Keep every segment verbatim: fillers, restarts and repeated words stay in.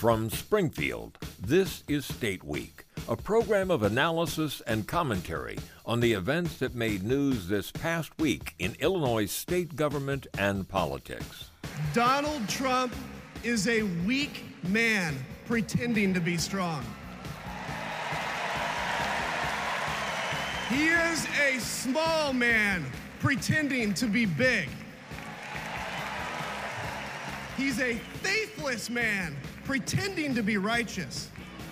From Springfield, this is State Week, a program of analysis and commentary on the events that made news this past week in Illinois state government and politics. Donald Trump is a weak man pretending to be strong. He is a small man pretending to be big. He's a faithless man pretending to be righteous.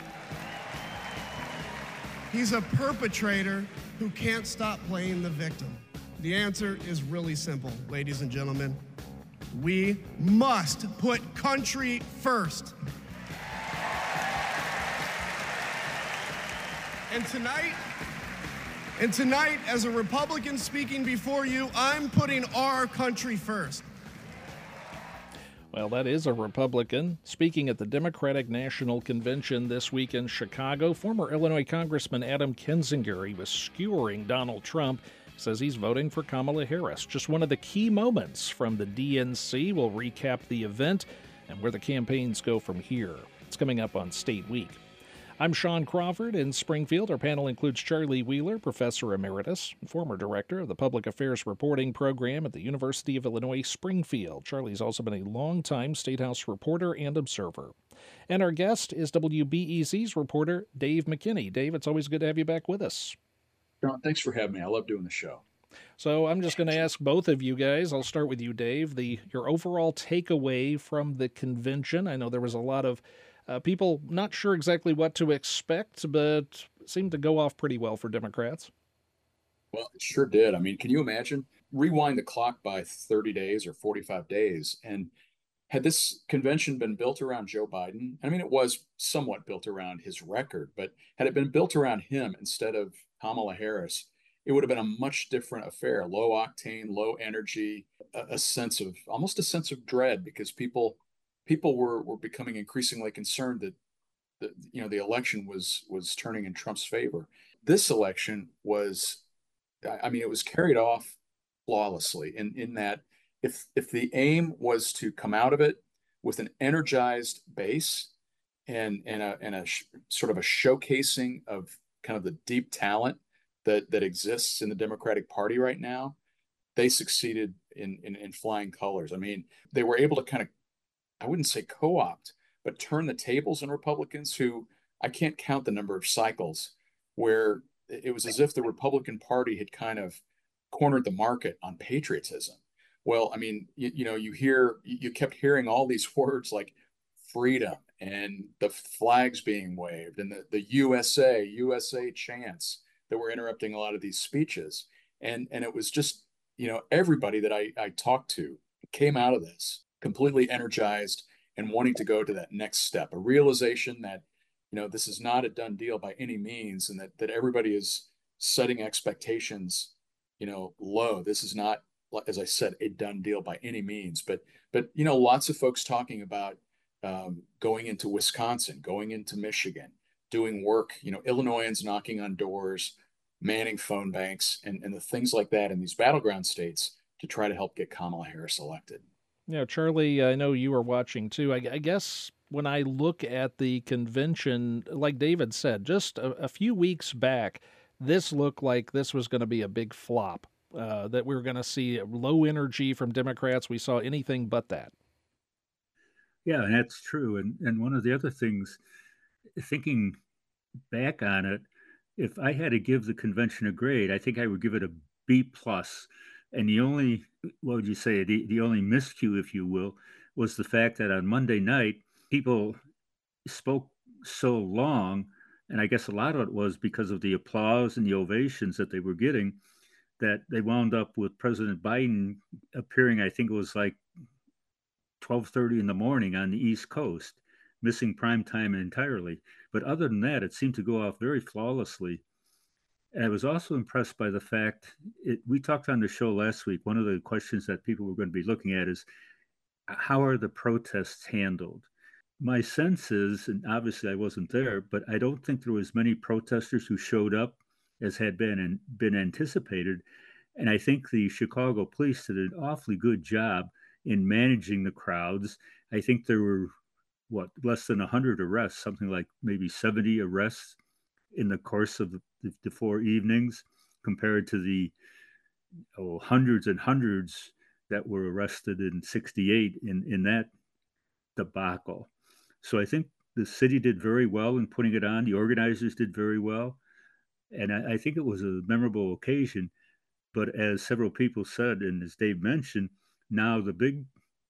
He's a perpetrator who can't stop playing the victim. The answer is really simple, ladies and gentlemen. We must put country first. And tonight, and tonight, as a Republican speaking before you, I'm putting our country first. Well, that is a Republican. Speaking at the Democratic National Convention this week in Chicago, former Illinois Congressman Adam Kinzinger, he was skewering Donald Trump, says he's voting for Kamala Harris. Just one of the key moments from the D N C. We'll recap the event and where the campaigns go from here. It's coming up on State Week. I'm Sean Crawford in Springfield. Our panel includes Charlie Wheeler, Professor Emeritus, and former Director of the Public Affairs Reporting Program at the University of Illinois Springfield. Charlie's also been a longtime State House reporter and observer. And our guest is W B E Z's reporter Dave McKinney. Dave, it's always good to have you back with us. Sean, thanks for having me. I love doing the show. So I'm just going to ask both of you guys. I'll start with you, Dave. The your overall takeaway from the convention. I know there was a lot of Uh, people not sure exactly what to expect, but seemed to go off pretty well for Democrats. Well, it sure did. I mean, can you imagine? Rewind the clock by thirty days or forty-five days. And had this convention been built around Joe Biden, I mean, it was somewhat built around his record, but had it been built around him instead of Kamala Harris, it would have been a much different affair. Low octane, low energy, a, a sense of almost a sense of dread because people people were were becoming increasingly concerned that the you know the election was was turning in Trump's favor. This election was, I mean, it was carried off flawlessly in in that if if the aim was to come out of it with an energized base and and a and a sh- sort of a showcasing of kind of the deep talent that that exists in the Democratic Party right now, they succeeded in in, in flying colors. I mean, they were able to kind of, I wouldn't say co-opt, but turn the tables on Republicans who I can't count the number of cycles where it was as if the Republican Party had kind of cornered the market on patriotism. Well, I mean, you, you know, you hear, you kept hearing all these words like freedom and the flags being waved and the, the U S A, U S A chants that were interrupting a lot of these speeches. And, and it was just, you know, everybody that I, I talked to came out of this completely energized and wanting to go to that next step, a realization that, you know, this is not a done deal by any means, and that that everybody is setting expectations, you know, low. This is not, as I said, a done deal by any means. But but you know, lots of folks talking about um, going into Wisconsin, going into Michigan, doing work. You know, Illinoisans knocking on doors, manning phone banks, and and the things like that in these battleground states to try to help get Kamala Harris elected. Yeah, Charlie, I know you were watching too. I, I guess when I look at the convention, like David said, just a, a few weeks back, this looked like this was going to be a big flop, uh, that we were going to see low energy from Democrats. We saw anything but that. Yeah, and that's true. And, and one of the other things, thinking back on it, if I had to give the convention a grade, I think I would give it a B plus. And the only, what would you say, the, the only miscue, if you will, was the fact that on Monday night, people spoke so long, and I guess a lot of it was because of the applause and the ovations that they were getting, that they wound up with President Biden appearing, I think it was like twelve thirty in the morning on the East Coast, missing prime time entirely. But other than that, it seemed to go off very flawlessly. And I was also impressed by the fact, it, we talked on the show last week, one of the questions that people were going to be looking at is, how are the protests handled? My sense is, and obviously I wasn't there, but I don't think there was many protesters who showed up as had been and been anticipated. And I think the Chicago police did an awfully good job in managing the crowds. I think there were what, less than one hundred arrests, something like maybe seventy arrests in the course of the, the four evenings, compared to the oh, hundreds and hundreds that were arrested in sixty-eight in, in that debacle. So I think the city did very well in putting it on. The organizers did very well. And I, I think it was a memorable occasion. But as several people said, and as Dave mentioned, now the big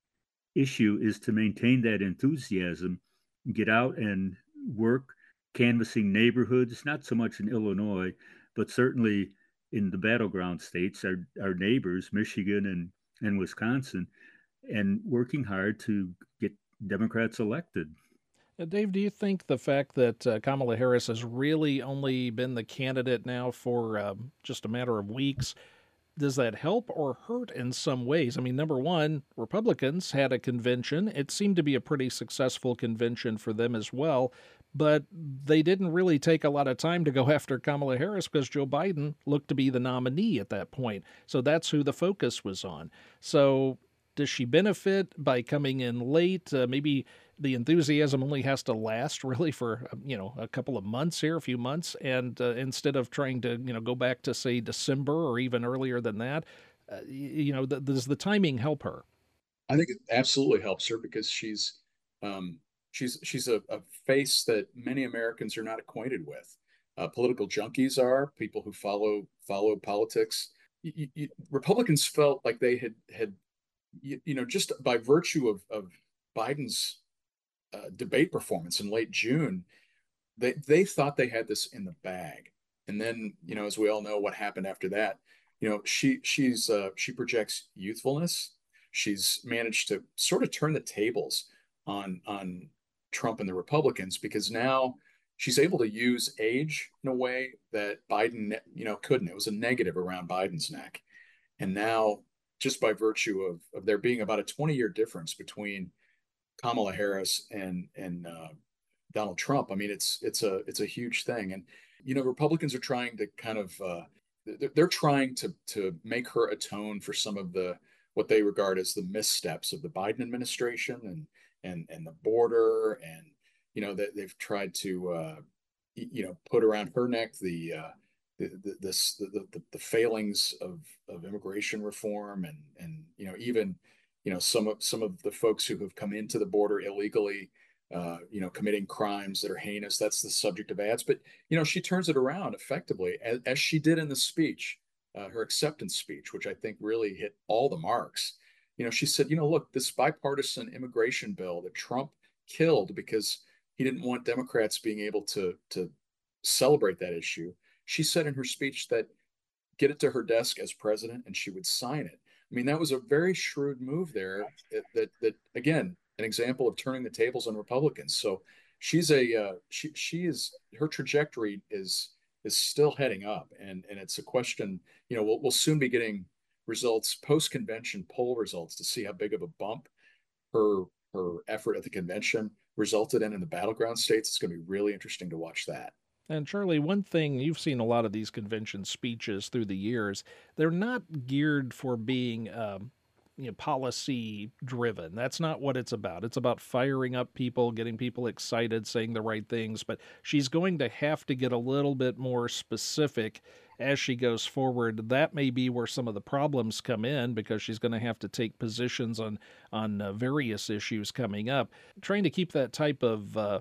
issue is to maintain that enthusiasm, get out and work canvassing neighborhoods, not so much in Illinois, but certainly in the battleground states, our, our neighbors, Michigan and, and Wisconsin, and working hard to get Democrats elected. Uh, Dave, do you think the fact that uh, Kamala Harris has really only been the candidate now for um, just a matter of weeks, does that help or hurt in some ways? I mean, number one, Republicans had a convention. It seemed to be a pretty successful convention for them as well, but they didn't really take a lot of time to go after Kamala Harris because Joe Biden looked to be the nominee at that point. So that's who the focus was on. So does she benefit by coming in late? Uh, maybe the enthusiasm only has to last really for, you know, a couple of months here, a few months. And uh, instead of trying to, you know, go back to, say, December or even earlier than that, uh, you know, th- does the timing help her? I think it absolutely helps her because she's um, she's she's a, a face that many Americans are not acquainted with. Uh, political junkies are people who follow follow politics. You, you, Republicans felt like they had had you, you know just by virtue of of Biden's uh, debate performance in late June, they they thought they had this in the bag. And then, you know, as we all know, what happened after that. You know, she she's uh, she projects youthfulness. She's managed to sort of turn the tables on on Trump and the Republicans because now she's able to use age in a way that Biden, you know, couldn't. It was a negative around Biden's neck. And now, just by virtue of, of there being about a twenty year difference between Kamala Harris and and uh, Donald Trump, I mean, it's it's a it's a huge thing. And you know, Republicans are trying to kind of uh, they're, they're trying to to make her atone for some of the what they regard as the missteps of the Biden administration and and and the border, and you know that they've tried to uh, you know put around her neck the uh, the, the, this the, the the failings of of immigration reform, and and you know even you know some of some of the folks who have come into the border illegally, uh, you know committing crimes that are heinous. That's the subject of ads, but you know she turns it around effectively as, as she did in the speech. Uh, her acceptance speech, which I think really hit all the marks. You know, she said, you know, look, this bipartisan immigration bill that Trump killed because he didn't want Democrats being able to to celebrate that issue. She said in her speech that get it to her desk as president and she would sign it. I mean, that was a very shrewd move there. That that, that again, an example of turning the tables on Republicans. So she's a uh, she she is her trajectory is is still heading up, and and it's a question. You know, we'll we'll soon be getting results, post convention poll results, to see how big of a bump her her effort at the convention resulted in in the battleground states. It's going to be really interesting to watch that. And Charlie, one thing, you've seen a lot of these convention speeches through the years, they're not geared for being um, you know, policy driven. That's not what it's about. It's about firing up people, getting people excited, saying the right things. But she's going to have to get a little bit more specific as she goes forward. That may be where some of the problems come in, because she's going to have to take positions on on uh, various issues coming up. Trying to keep that type of uh,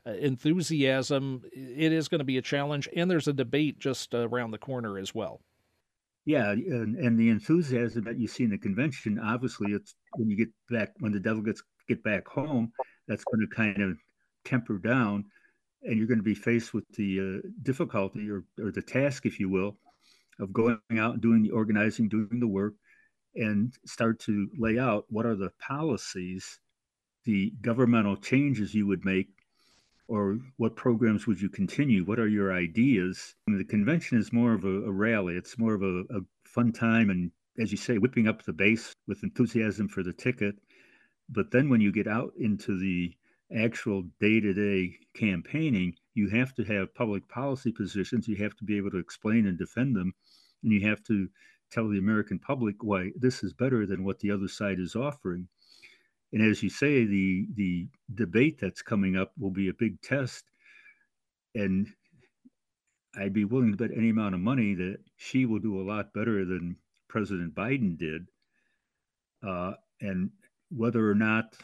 enthusiasm, it is going to be a challenge, and there's a debate just around the corner as well. Yeah, and, and the enthusiasm that you see in the convention, obviously, it's when you get back, when the delegates get back home, that's going to kind of temper down, and you're going to be faced with the uh, difficulty or, or the task, if you will, of going out and doing the organizing, doing the work, and start to lay out what are the policies, the governmental changes you would make, or what programs would you continue? What are your ideas? And the convention is more of a, a rally. It's more of a, a fun time, and as you say, whipping up the base with enthusiasm for the ticket. But then when you get out into the actual day-to-day campaigning, you have to have public policy positions. You have to be able to explain and defend them, and you have to tell the American public why this is better than what the other side is offering. And as you say, the the debate that's coming up will be a big test. And I'd be willing to bet any amount of money that she will do a lot better than President Biden did. Uh, and whether or not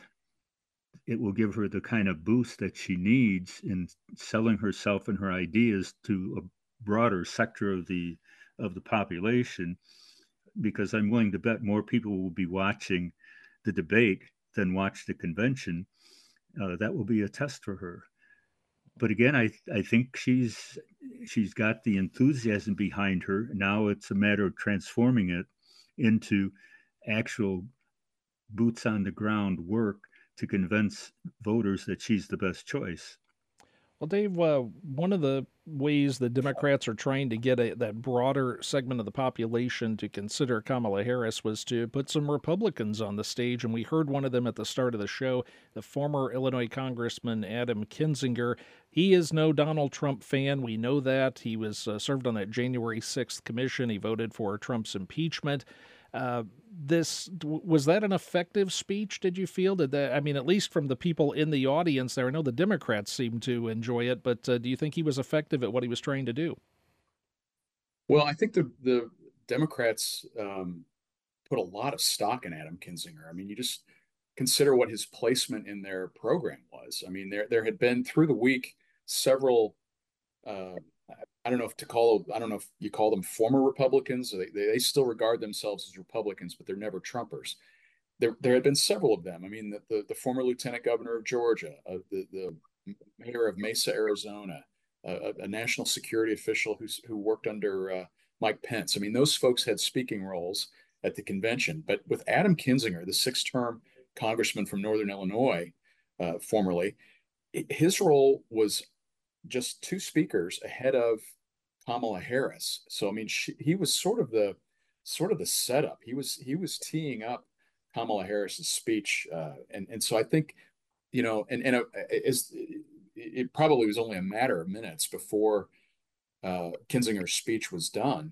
it will give her the kind of boost that she needs in selling herself and her ideas to a broader sector of the of the population, because I'm willing to bet more people will be watching the debate than watch the convention. Uh, that will be a test for her. But again, I I think she's she's got the enthusiasm behind her. Now it's a matter of transforming it into actual boots on the ground work to convince voters that she's the best choice. Well, Dave, uh, one of the ways the Democrats are trying to get a, that broader segment of the population to consider Kamala Harris was to put some Republicans on the stage, and we heard one of them at the start of the show, the former Illinois Congressman Adam Kinzinger. He is no Donald Trump fan. We know that. He was uh, served on that January sixth commission. He voted for Trump's impeachment. Uh, this was that an effective speech? Did you feel did that? I mean, at least from the people in the audience there, I know the Democrats seemed to enjoy it, but uh, do you think he was effective at what he was trying to do? Well, I think the the Democrats um, put a lot of stock in Adam Kinzinger. I mean, you just consider what his placement in their program was. I mean, there there had been through the week several. Uh, I don't know if to call, I don't know if you call them former Republicans. They, they still regard themselves as Republicans, but they're never Trumpers. There, there had been several of them. I mean, the, the, the former lieutenant governor of Georgia, uh, the, the mayor of Mesa, Arizona, uh, a national security official who's, who worked under uh, Mike Pence. I mean, those folks had speaking roles at the convention. But with Adam Kinzinger, the six-term congressman from Northern Illinois, uh, formerly, his role was just two speakers ahead of Kamala Harris. So I mean, she, he was sort of the sort of the setup. He was he was teeing up Kamala Harris's speech, uh, and and so I think, you know, and and it, it, it probably was only a matter of minutes before uh, Kinzinger's speech was done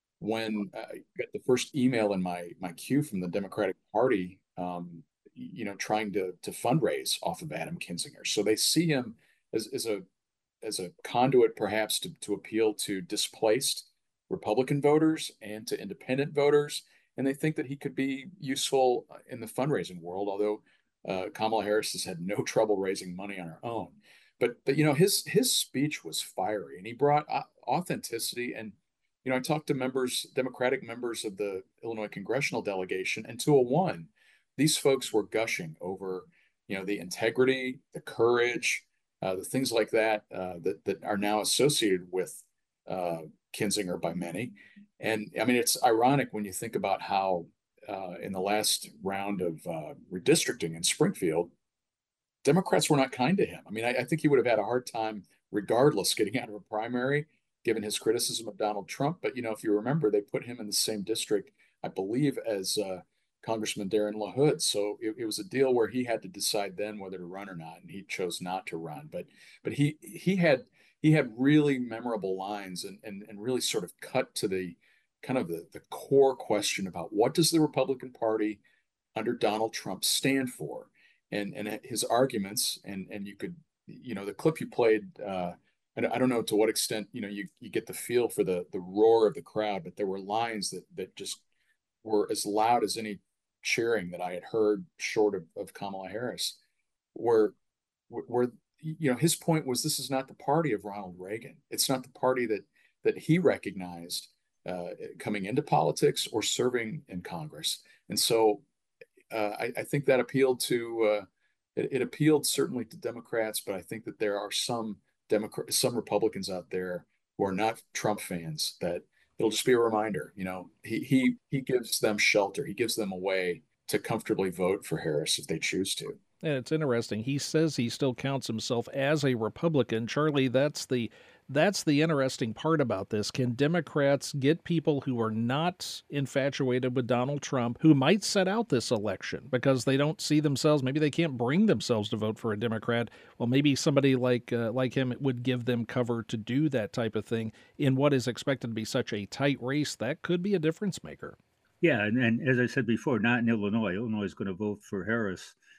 when I got the first email in my my queue from the Democratic Party, um, you know, trying to to fundraise off of Adam Kinzinger. So they see him as as a as a conduit perhaps to, to appeal to displaced Republican voters and to independent voters. And they think that he could be useful in the fundraising world, although uh, Kamala Harris has had no trouble raising money on her own. But, but you know, his his speech was fiery and he brought authenticity. And, you know, I talked to members, Democratic members of the Illinois congressional delegation, and to a one, these folks were gushing over, you know, the integrity, the courage, Uh, the things like that, uh, that that are now associated with uh, Kinzinger by many. And I mean, it's ironic when you think about how uh, in the last round of uh, redistricting in Springfield, Democrats were not kind to him. I mean, I, I think he would have had a hard time regardless getting out of a primary, given his criticism of Donald Trump. But, you know, if you remember, they put him in the same district, I believe, as uh, Congressman Darren LaHood. So it, it was a deal where he had to decide then whether to run or not, and he chose not to run. But but he he had he had really memorable lines and and, and really sort of cut to the kind of the, the core question about what does the Republican Party under Donald Trump stand for, and and his arguments, and and you could, you know, the clip you played. Uh, I don't know to what extent, you know, you, you get the feel for the the roar of the crowd, but there were lines that that just were as loud as any cheering that I had heard short of, of Kamala Harris, where, where, you know, his point was, this is not the party of Ronald Reagan. It's not the party that, that he recognized uh, coming into politics or serving in Congress. And so uh, I, I think that appealed to, uh, it, it appealed certainly to Democrats, but I think that there are some Democrat, some Republicans out there who are not Trump fans that it'll just be a reminder, you know, he he he gives them shelter. He gives them a way to comfortably vote for Harris if they choose to. And it's interesting. He says he still counts himself as a Republican. Charlie, that's the that's the interesting part about this. Can Democrats get people who are not infatuated with Donald Trump, who might set out this election because they don't see themselves, maybe they can't bring themselves to vote for a Democrat? Well, maybe somebody like uh, like him would give them cover to do that type of thing in what is expected to be such a tight race. That could be a difference maker. Yeah, and, and as I said before, not in Illinois. Illinois is going to vote for Harris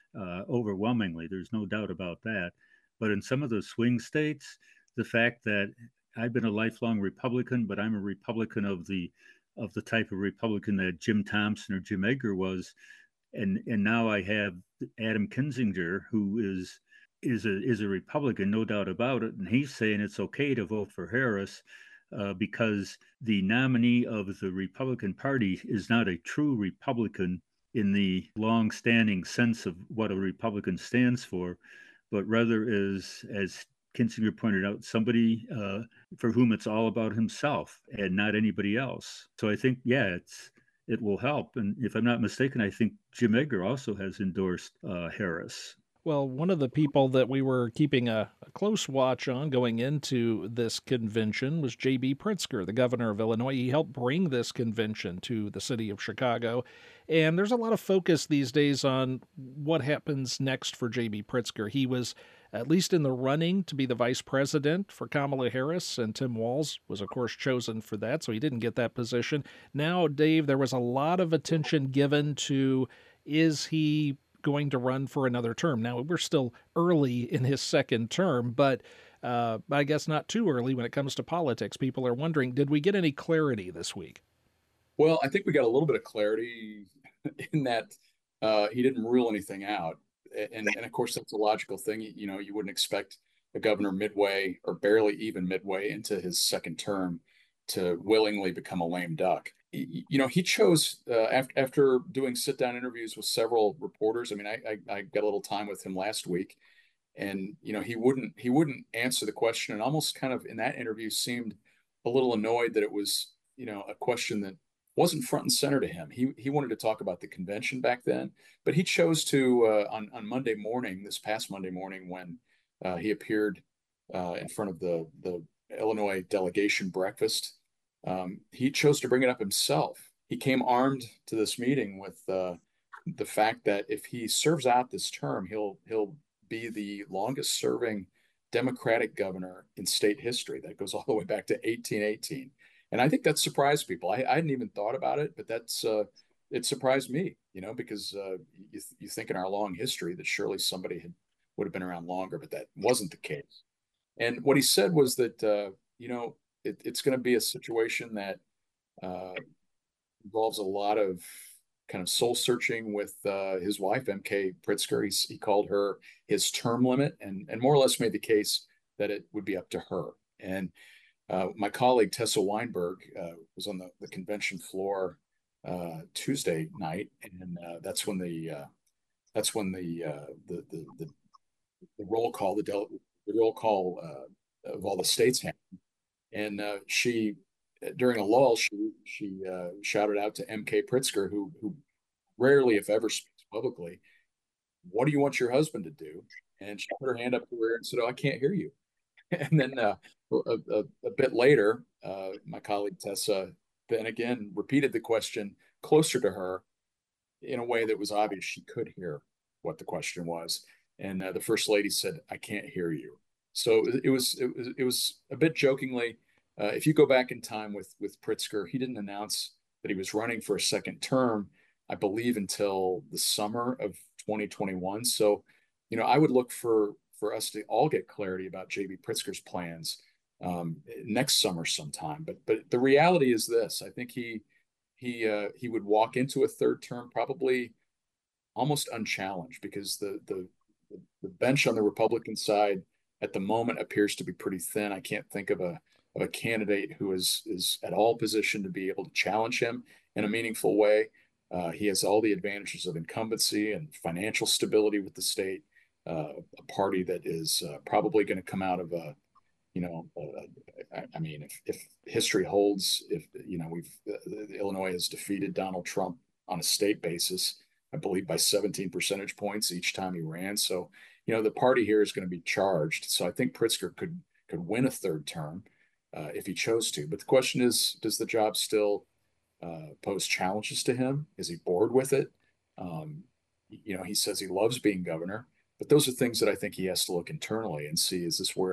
uh, overwhelmingly. There's no doubt about that. But in some of the swing states, the fact that I've been a lifelong Republican, but I'm a Republican of the of the type of Republican that Jim Thompson or Jim Edgar was, and and now I have Adam Kinzinger, who is is a is a Republican, no doubt about it, and he's saying it's okay to vote for Harris uh, because the nominee of the Republican Party is not a true Republican in the long-standing sense of what a Republican stands for, but rather is, as Kinzinger pointed out, somebody uh, for whom it's all about himself and not anybody else. So I think, yeah, it's it will help. And if I'm not mistaken, I think Jim Edgar also has endorsed uh, Harris. Well, one of the people that we were keeping a, a close watch on going into this convention was J B. Pritzker, the governor of Illinois. He helped bring this convention to the city of Chicago. And there's a lot of focus these days on what happens next for J B. Pritzker. He was at least in the running to be the vice president for Kamala Harris, and Tim Walz was, of course, chosen for that, so he didn't get that position. Now, Dave, there was a lot of attention given to, is he going to run for another term? Now, we're still early in his second term, but uh, I guess not too early when it comes to politics. People are wondering, did we get any clarity this week? Well, I think we got a little bit of clarity in that uh, he didn't rule anything out. And, and of course, that's a logical thing. You know, you wouldn't expect a governor midway or barely even midway into his second term to willingly become a lame duck. You know, he chose uh, after, after doing sit down interviews with several reporters. I mean, I, I, I got a little time with him last week, and, you know, he wouldn't he wouldn't answer the question, and almost kind of in that interview seemed a little annoyed that it was, you know, a question that wasn't front and center to him. He he wanted to talk about the convention back then, but he chose to uh, on on Monday morning, this past Monday morning, when uh, he appeared uh, in front of the the Illinois delegation breakfast. Um, he chose to bring it up himself. He came armed to this meeting with uh, the fact that if he serves out this term, he'll he'll be the longest serving Democratic governor in state history. That goes all the way back to eighteen eighteen. And I think that surprised people. I, I hadn't even thought about it, but that's uh, it surprised me, you know, because uh, you, you think in our long history that surely somebody had would have been around longer, but that wasn't the case. And what he said was that, uh, you know, it, it's going to be a situation that uh, involves a lot of kind of soul searching with uh, his wife, M K Pritzker. He's, he called her his term limit, and, and more or less made the case that it would be up to her. And Uh, my colleague Tessa Weinberg uh, was on the, the convention floor uh, Tuesday night, and uh, that's when the uh, that's when the, uh, the, the the the roll call the, del- the roll call uh, of all the states happened, and uh, she during a lull she she uh, shouted out to M K Pritzker, who who rarely, if ever, speaks publicly, "What do you want your husband to do?" And she put her hand up to her and said, "Oh, I can't hear you." And then uh, a, a, a bit later, uh, my colleague Tessa then again repeated the question closer to her in a way that was obvious she could hear what the question was. And uh, the first lady said, "I can't hear you." So it was it was it was a bit jokingly. Uh, if you go back in time with with Pritzker, he didn't announce that he was running for a second term, I believe, until the summer of twenty twenty-one. So, you know, I would look for for us to all get clarity about J B. Pritzker's plans um, next summer sometime. But but the reality is this: I think he he uh, he would walk into a third term probably almost unchallenged, because the the the bench on the Republican side at the moment appears to be pretty thin. I can't think of a of a candidate who is is at all positioned to be able to challenge him in a meaningful way. Uh, he has all the advantages of incumbency and financial stability with the state. Uh, a party that is uh, probably going to come out of a, you know, uh, I, I mean, if, if history holds, if, you know, we've, uh, Illinois has defeated Donald Trump on a state basis, I believe by seventeen percentage points each time he ran. So, you know, the party here is going to be charged. So I think Pritzker could, could win a third term uh, if he chose to. But the question is, does the job still uh, pose challenges to him? Is he bored with it? Um, you know, he says he loves being governor. But those are things that I think he has to look internally and see, is this where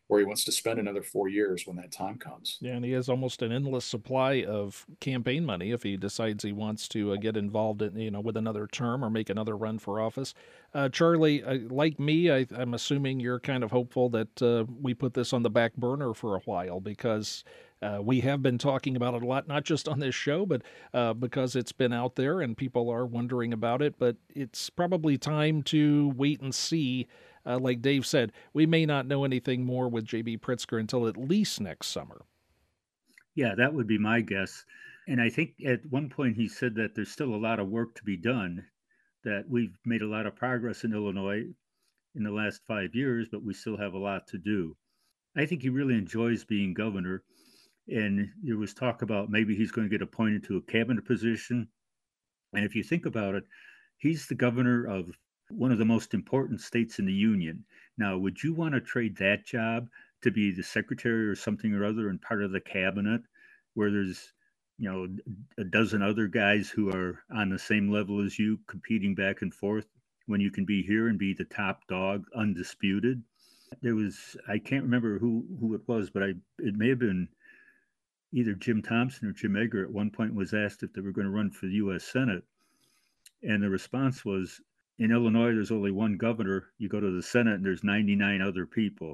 or he wants to spend another four years when that time comes. Yeah, and he has almost an endless supply of campaign money if he decides he wants to uh, get involved in, you know, with another term or make another run for office. Uh, Charlie, uh, like me, I, I'm assuming you're kind of hopeful that uh, we put this on the back burner for a while because uh, we have been talking about it a lot, not just on this show, but uh, because it's been out there and people are wondering about it. But it's probably time to wait and see. Uh, like Dave said, we may not know anything more with J B. Pritzker until at least next summer. Yeah, that would be my guess. And I think at one point he said that there's still a lot of work to be done, that we've made a lot of progress in Illinois in the last five years, but we still have a lot to do. I think he really enjoys being governor. And there was talk about maybe he's going to get appointed to a cabinet position. And if you think about it, he's the governor of one of the most important states in the union. Now, would you want to trade that job to be the secretary or something or other and part of the cabinet where there's, you know, a dozen other guys who are on the same level as you competing back and forth when you can be here and be the top dog, undisputed? There was, I can't remember who, who it was, but I it may have been either Jim Thompson or Jim Edgar at one point was asked if they were going to run for the U S Senate. And the response was, in Illinois, there's only one governor. You go to the Senate and there's ninety-nine other people.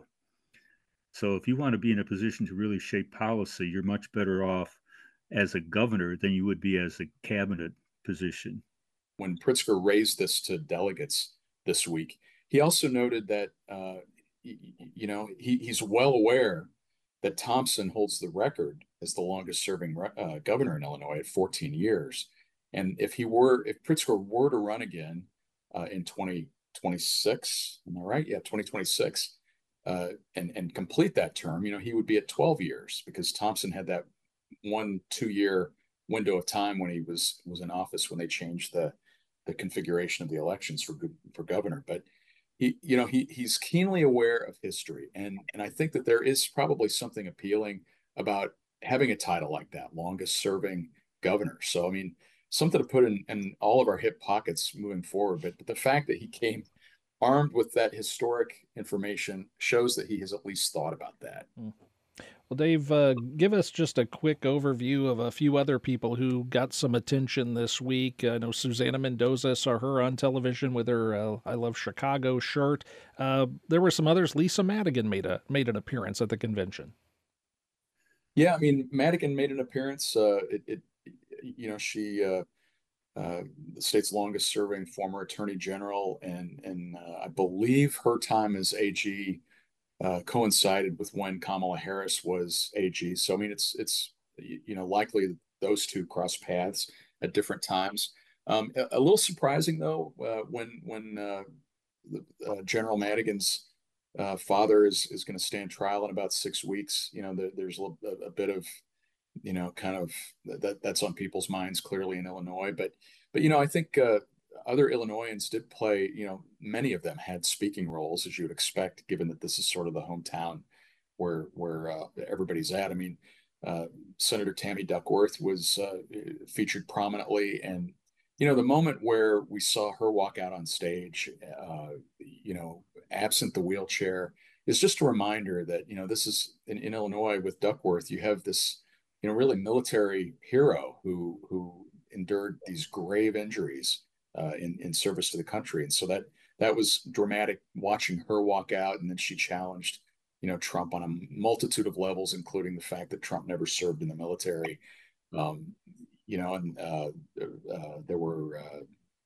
So if you want to be in a position to really shape policy, you're much better off as a governor than you would be as a cabinet position. When Pritzker raised this to delegates this week, he also noted that, uh, you know, he, he's well aware that Thompson holds the record as the longest serving uh, governor in Illinois at fourteen years. And if he were, if Pritzker were to run again, Uh, in twenty twenty-six, am I right? Yeah, twenty twenty-six, uh, and and complete that term, you know, he would be at twelve years because Thompson had that one two-year window of time when he was was in office when they changed the the configuration of the elections for for governor. But he, you know, he he's keenly aware of history, and and I think that there is probably something appealing about having a title like that, longest serving governor. So I mean, something to put in, in all of our hip pockets moving forward. But, but the fact that he came armed with that historic information shows that he has at least thought about that. Well, Dave, uh, give us just a quick overview of a few other people who got some attention this week. I know Susana Mendoza, saw her on television with her uh, I Love Chicago shirt. Uh, there were some others. Lisa Madigan made a made an appearance at the convention. Yeah, I mean, Madigan made an appearance. Uh, it, it you know, she, uh, uh, the state's longest serving former attorney general, and and uh, I believe her time as A G uh, coincided with when Kamala Harris was A G. So I mean, it's it's you know likely those two cross paths at different times. Um, a, a little surprising though, uh, when when uh, the, uh, General Madigan's uh, father is is going to stand trial in about six weeks. You know, the, there's a, a bit of you know, kind of that that's on people's minds clearly in Illinois. But, but, you know, I think uh, other Illinoisans did play, you know, many of them had speaking roles, as you would expect, given that this is sort of the hometown where, where uh, everybody's at. I mean, uh, Senator Tammy Duckworth was uh, featured prominently. And, you know, the moment where we saw her walk out on stage, uh, you know, absent the wheelchair, is just a reminder that, you know, this is in, in Illinois with Duckworth, you have this, you know, really military hero who who endured these grave injuries uh, in in service to the country, and so that that was dramatic watching her walk out, and then she challenged, you know, Trump on a multitude of levels, including the fact that Trump never served in the military, um, you know, and uh, uh, there were. Uh,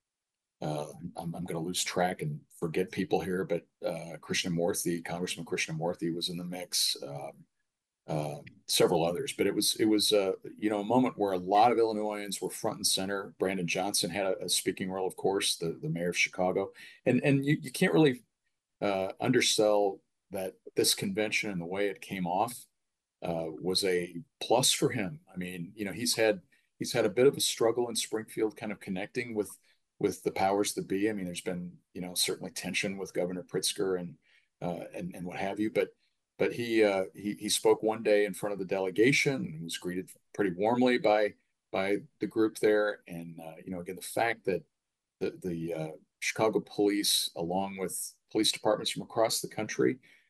uh, I'm, I'm going to lose track and forget people here, but uh, Krishnamurthy, Congressman Krishnamurthy, was in the mix. Um, Uh, several others, but it was it was uh, you know a moment where a lot of Illinoisans were front and center. Brandon Johnson had a, a speaking role, of course, the the mayor of Chicago, and and you, you can't really uh, undersell that this convention and the way it came off uh, was a plus for him. I mean, you know, he's had he's had a bit of a struggle in Springfield, kind of connecting with with the powers that be. I mean, there's been you know certainly tension with Governor Pritzker and uh, and and what have you, but. But he, uh, he he spoke one day in front of the delegation and was greeted pretty warmly by by the group there. And uh, you know, again, the fact that the the uh, Chicago police, along with police departments from across the country,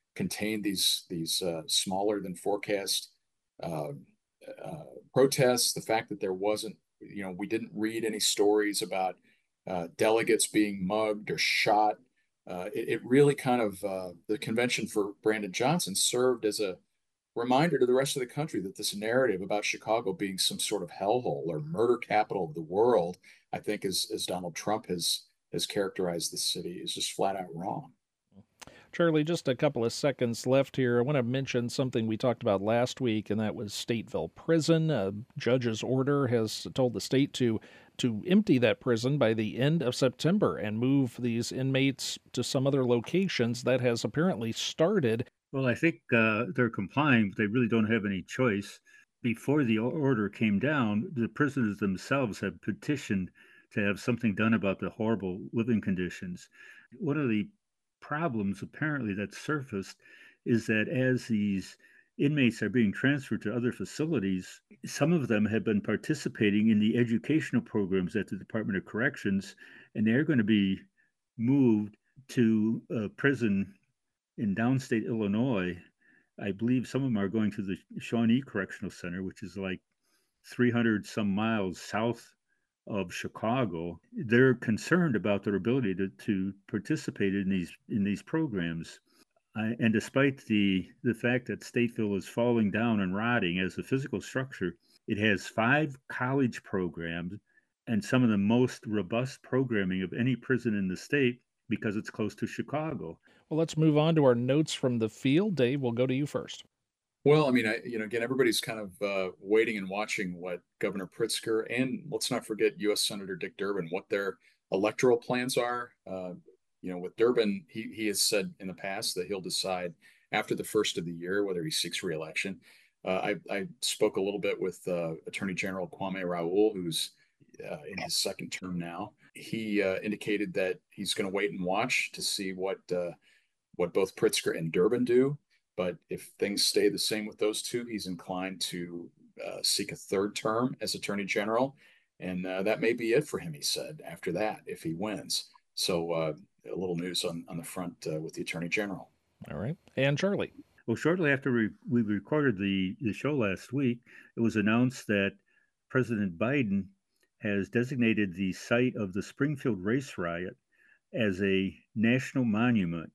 contain these these uh, smaller than forecast uh, uh, protests. The fact that there wasn't, you know, we didn't read any stories about uh, delegates being mugged or shot. Uh, it, it really kind of, uh, the convention for Brandon Johnson served as a reminder to the rest of the country that this narrative about Chicago being some sort of hellhole or murder capital of the world, I think, as, as Donald Trump has, has characterized the city, is just flat out wrong. Charlie, just a couple of seconds left here. I want to mention something we talked about last week, and that was Stateville Prison. A judge's order has told the state to to empty that prison by the end of September and move these inmates to some other locations. That has apparently started. Well, I think uh, they're complying, but they really don't have any choice. Before the order came down, the prisoners themselves have petitioned to have something done about the horrible living conditions. One of the problems apparently that surfaced is that as these inmates are being transferred to other facilities, some of them have been participating in the educational programs at the Department of Corrections, and they're going to be moved to a prison in downstate Illinois. I believe some of them are going to the Shawnee Correctional Center, which is like three hundred some miles south of Chicago. They're concerned about their ability to, to participate in these in these programs. Uh, and despite the the fact that Stateville is falling down and rotting as a physical structure, it has five college programs and some of the most robust programming of any prison in the state because it's close to Chicago. Well, let's move on to our notes from the field. Dave, we'll go to you first. Well, I mean, I, you know, again, everybody's kind of uh, waiting and watching what Governor Pritzker and, let's not forget, U S Senator Dick Durbin, what their electoral plans are. Uh, you know, with Durbin, he, he has said in the past that he'll decide after the first of the year whether he seeks re-election. Uh, I, I spoke a little bit with uh, Attorney General Kwame Raoul, who's uh, in his second term now. He uh, indicated that he's going to wait and watch to see what uh, what both Pritzker and Durbin do. But if things stay the same with those two, he's inclined to uh, seek a third term as Attorney General. And uh, that may be it for him, he said, after that, if he wins. So uh, a little news on, on the front uh, with the Attorney General. All right. And Charlie. Well, shortly after we, we recorded the, the show last week, it was announced that President Biden has designated the site of the Springfield race riot as a national monument.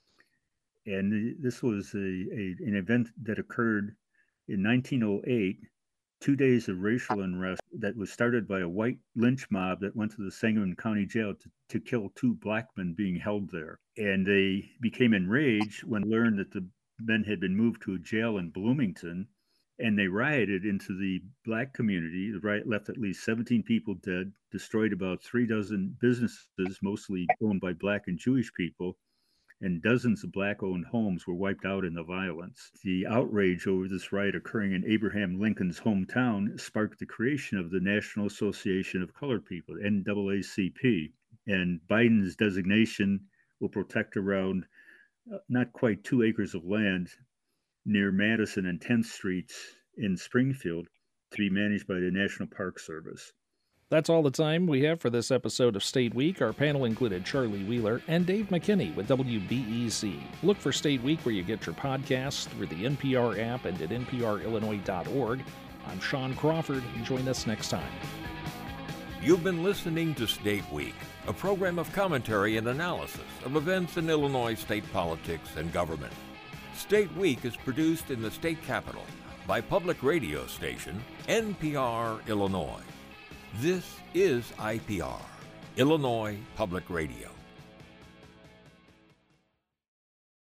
And this was a, a an event that occurred in nineteen oh eight, two days of racial unrest that was started by a white lynch mob that went to the Sangamon County Jail to, to kill two black men being held there. And they became enraged when learned that the men had been moved to a jail in Bloomington, and they rioted into the black community. The riot left at least seventeen people dead, destroyed about three dozen businesses, mostly owned by black and Jewish people, and dozens of black-owned homes were wiped out in the violence. The outrage over this riot occurring in Abraham Lincoln's hometown sparked the creation of the National Association of Colored People, N double A C P. And Biden's designation will protect around uh, not quite two acres of land near Madison and tenth Streets in Springfield to be managed by the National Park Service. That's all the time we have for this episode of State Week. Our panel included Charlie Wheeler and Dave McKinney with W B E Z. Look for State Week where you get your podcasts through the N P R app and at N P R Illinois dot org. I'm Sean Crawford. Join us next time. You've been listening to State Week, a program of commentary and analysis of events in Illinois state politics and government. State Week is produced in the state capital by public radio station N P R Illinois. This is I P R, Illinois Public Radio.